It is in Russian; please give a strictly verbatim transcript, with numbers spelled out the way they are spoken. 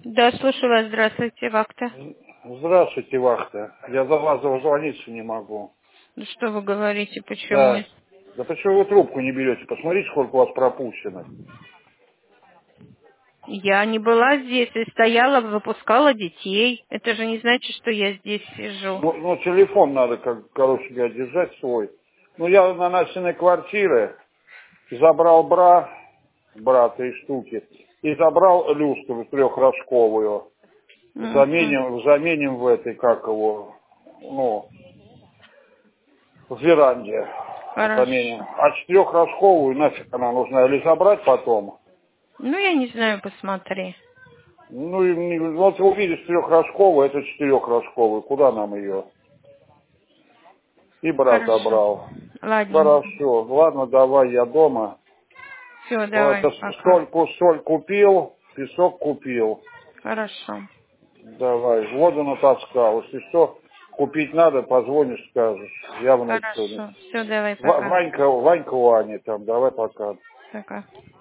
Да, слушаю вас. Здравствуйте, Вахта. Здравствуйте, Вахта. Я за вас дозвониться не могу. Ну, что вы говорите, почему? Да. Да почему вы трубку не берете? Посмотрите, сколько у вас пропущено. Я не была здесь и стояла, выпускала детей. Это же не значит, что я здесь сижу. Ну, ну, телефон надо, как, короче говоря, держать свой. Ну, я на Насиной квартире забрал бра, бра три штуки, и забрал люстру трехрожковую. Мгм. Заменим, заменим в этой, как его, ну, в веранде. Заменим. Хорошо. А четырехрожковую нафиг она нужна? Или забрать потом? Ну, я не знаю, посмотри. Ну, и не- вот вы увидишь трехрожковую, это четырехрожковую. Куда нам ее? И брат Хорошо. забрал. Ладненько. Хорошо. Ладно, давай, я дома. Все, Вот давай, это пока. соль, ку- соль купил, песок купил. Хорошо. Давай, воду натаскал. Если что, купить надо, позвонишь, скажешь. Я внутрь. Хорошо. Все, давай, Ва- пока. Ванька, Ванька у Ани там, давай пока. Пока.